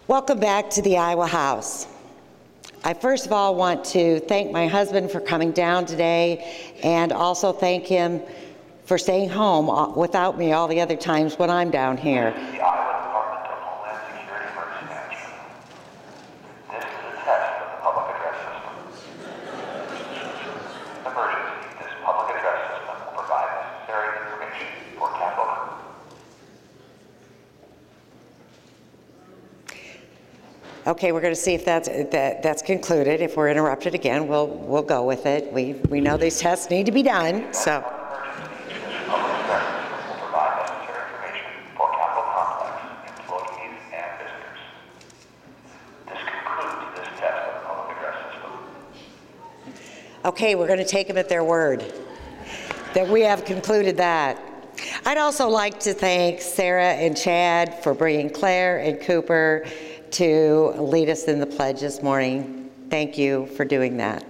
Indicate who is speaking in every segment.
Speaker 1: Welcome back to the Iowa House. I first of all want to thank my husband for coming down today and also thank him for staying home without me all the other times when I'm down here.
Speaker 2: The Iowa Department of Homeland Security Emergency Management. This is a test of the public address system. Emergency, this public address system will provide necessary information for capital.
Speaker 1: Okay, we're going to see if that's concluded. If we're interrupted again, we'll go with it. We know these tests need to be done, so. Okay, we're going to take them at their word that we have concluded that. I'd also like to thank Sarah and Chad for bringing Claire and Cooper to lead us in the pledge this morning. Thank you for doing that.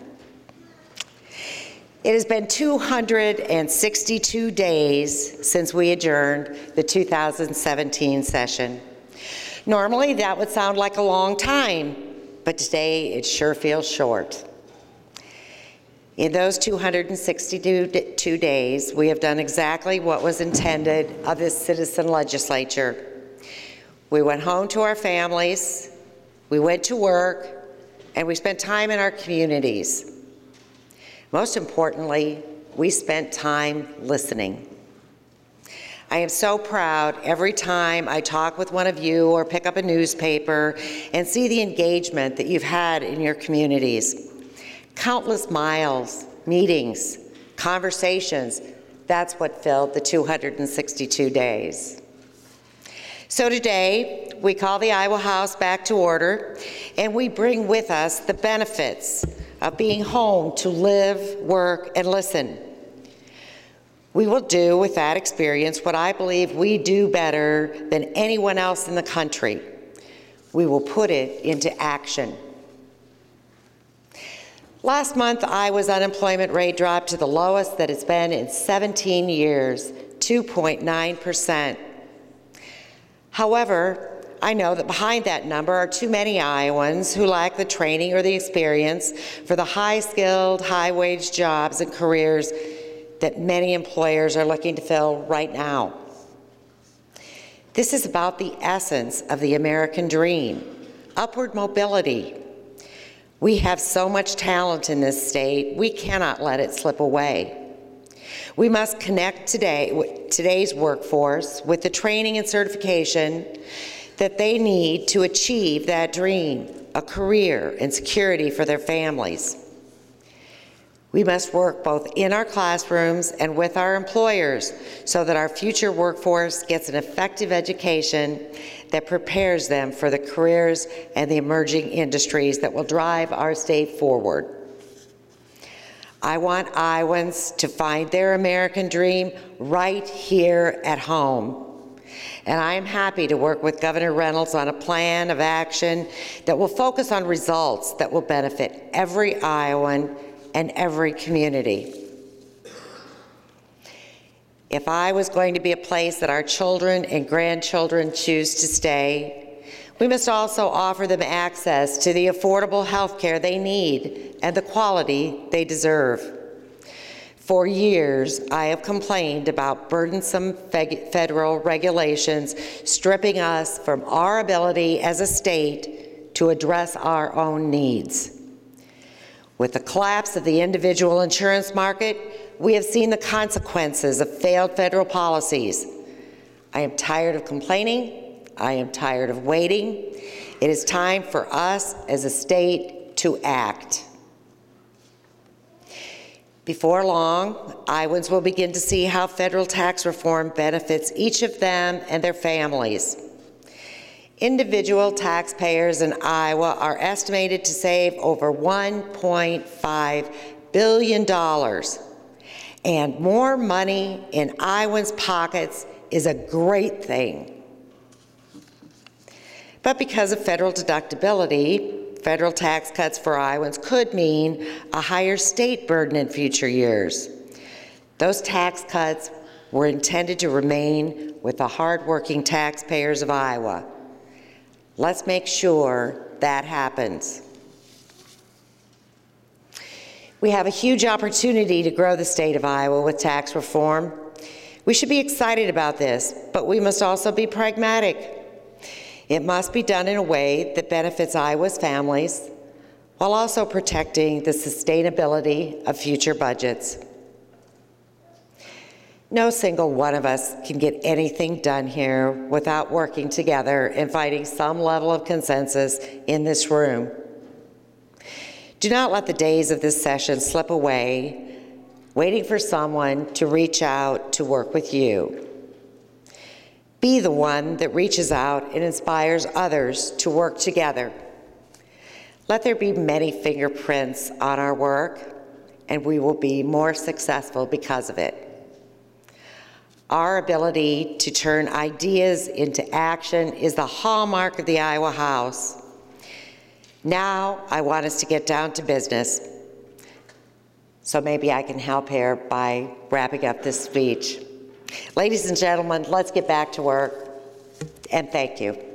Speaker 1: It has been 262 days since we adjourned the 2017 session. Normally that would sound like a long time, but today it sure feels short. In those 262 days, we have done exactly what was intended of this citizen legislature. We went home to our families, we went to work, and we spent time in our communities. Most importantly, we spent time listening. I am so proud every time I talk with one of you or pick up a newspaper and see the engagement that you've had in your communities. Countless miles, meetings, conversations, that's what filled the 262 days. So today, we call the Iowa House back to order, and we bring with us the benefits of being home to live, work, and listen. We will do with that experience what I believe we do better than anyone else in the country. We will put it into action. Last month, Iowa's unemployment rate dropped to the lowest that it's been in 17 years, 2.9%. However, I know that behind that number are too many Iowans who lack the training or the experience for the high-skilled, high-wage jobs and careers that many employers are looking to fill right now. This is about the essence of the American dream, upward mobility. We have so much talent in this state, we cannot let it slip away. We must connect today's workforce with the training and certification that they need to achieve that dream, a career and security for their families. We must work both in our classrooms and with our employers so that our future workforce gets an effective education that prepares them for the careers and the emerging industries that will drive our state forward. I want Iowans to find their American dream right here at home. And I am happy to work with Governor Reynolds on a plan of action that will focus on results that will benefit every Iowan and every community. If I was going to be a place that our children and grandchildren choose to stay, we must also offer them access to the affordable health care they need and the quality they deserve. For years, I have complained about burdensome federal regulations stripping us from our ability as a state to address our own needs. With the collapse of the individual insurance market, we have seen the consequences of failed federal policies. I am tired of complaining. I am tired of waiting. It is time for us as a state to act. Before long, Iowans will begin to see how federal tax reform benefits each of them and their families. Individual taxpayers in Iowa are estimated to save over $1.5 billion. And more money in Iowans' pockets is a great thing. But because of federal deductibility, federal tax cuts for Iowans could mean a higher state burden in future years. Those tax cuts were intended to remain with the hardworking taxpayers of Iowa. Let's make sure that happens. We have a huge opportunity to grow the state of Iowa with tax reform. We should be excited about this, but we must also be pragmatic. It must be done in a way that benefits Iowa's families while also protecting the sustainability of future budgets. No single one of us can get anything done here without working together and finding some level of consensus in this room. Do not let the days of this session slip away, waiting for someone to reach out to work with you. Be the one that reaches out and inspires others to work together. Let there be many fingerprints on our work, and we will be more successful because of it. Our ability to turn ideas into action is the hallmark of the Iowa House. Now, I want us to get down to business. So maybe I can help here by wrapping up this speech. Ladies and gentlemen, let's get back to work, and thank you.